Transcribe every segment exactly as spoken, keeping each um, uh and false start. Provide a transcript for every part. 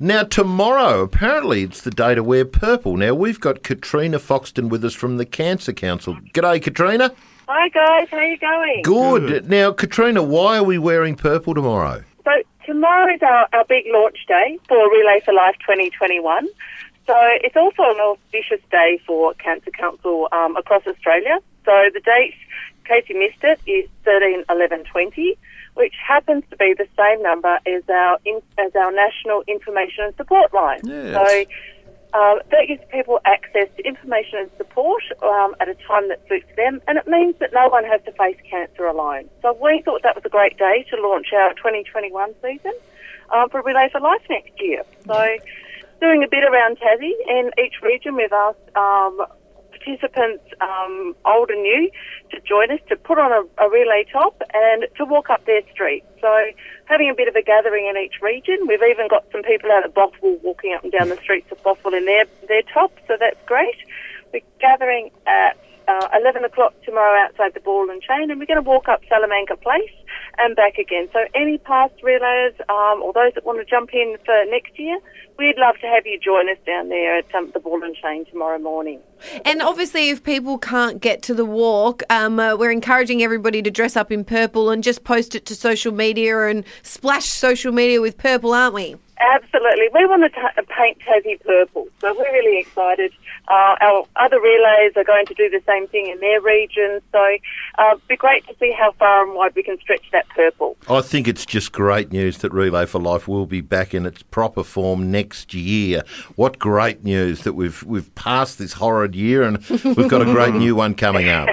Now, tomorrow, apparently it's the day to wear purple. Now, we've got Katrina Foxton with us from the Cancer Council. G'day, Katrina. Hi, guys. How are you going? Good. Good. Now, Katrina, why are we wearing purple tomorrow? So tomorrow is our, our big launch day for Relay for Life twenty twenty-one. So it's also an auspicious day for Cancer Council um, across Australia. So the date, in case you missed it, is thirteen eleven twenty, which happens to be the same number as our in, as our National Information and Support line. Yes. So um, that gives people access to information and support um, at a time that suits them, and it means that no one has to face cancer alone. So we thought that was a great day to launch our twenty twenty-one season um, for Relay for Life next year. So doing a bit around Tassie, in each region we've asked um, participants, um, old and new, to join us to put on a, a relay top and to walk up their street. So having a bit of a gathering in each region. We've even got some people out of Bothwell walking up and down the streets of Bothwell in their, their top, so that's great. We're gathering at uh, eleven o'clock tomorrow outside the Ball and Chain, and we're going to walk up Salamanca Place and back again. So any past relayers um, or those that want to jump in for next year, we'd love to have you join us down there at um, the Ball and Chain tomorrow morning. And obviously if people can't get to the walk, um, uh, we're encouraging everybody to dress up in purple and just post it to social media and splash social media with purple, aren't we? Absolutely. We want to t- paint Tassie purple, so we're really excited. Uh, our other relays are going to do the same thing in their region, so uh, it'd be great to see how far and wide we can stretch that purple. I think it's just great news that Relay for Life will be back in its proper form next year. What great news that we've we've passed this horrid year and we've got a great new one coming up.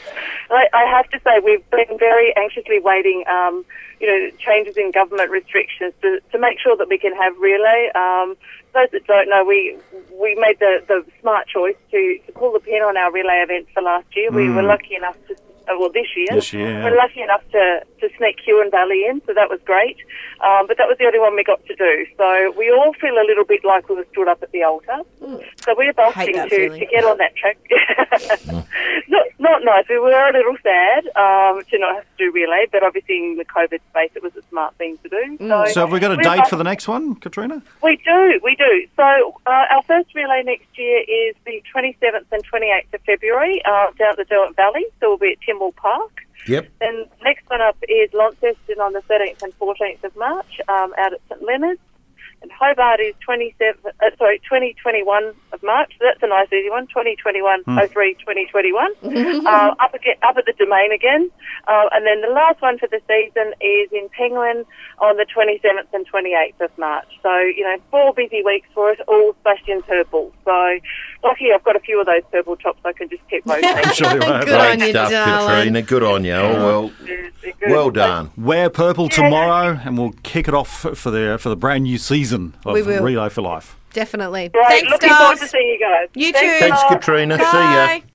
I, I have to say we've been very anxiously waiting, um, you know, changes in government restrictions to, to make sure that we can have relay. Um, those that don't know, we we made the, the smart choice to, to pull the pin on our relay events for last year. Mm. We were lucky enough to, well, this year, this year yeah. we were lucky enough to, to sneak Huon Valley in, so that was great. Um, but that was the only one we got to do. So we all feel a little bit like we were stood up at the altar. Mm. So we're bolting to, to get on that track. not, not nice. We were a little sad um, to not have to do relay, but obviously in the COVID space it was a smart thing to do. Mm. So, so have we got a date for the next one, Katrina? We do, we do. So uh, our first relay next year is the twenty-seventh and twenty-eighth of February uh, down at the Derwent Valley, so we'll be at Timwell Park. Yep. Then next one up is Launceston on the thirteenth and fourteenth of March um, out at St Leonard's. And Hobart is twenty-seven, uh, sorry, twenty twenty-one of March. So that's a nice easy one. twenty twenty-one, oh three, twenty twenty-one. uh, up again, up at the Domain again. Uh, and then the last one for the season is in Penguin on the twenty-seventh and twenty-eighth of March. So, you know, four busy weeks for us, all splashed in purple. So, lucky I've got a few of those purple tops I can just keep rotating. Sure you have. Good Great on you, stuff, darling. Katrina. Good on you. Oh, well, well done. Wear purple tomorrow, and we'll kick it off for the for the brand new season of We will. Relay for Life. Definitely. Right, Thanks, looking Stars. forward to seeing you guys. You Thanks too. Thanks, Katrina. Bye. See ya.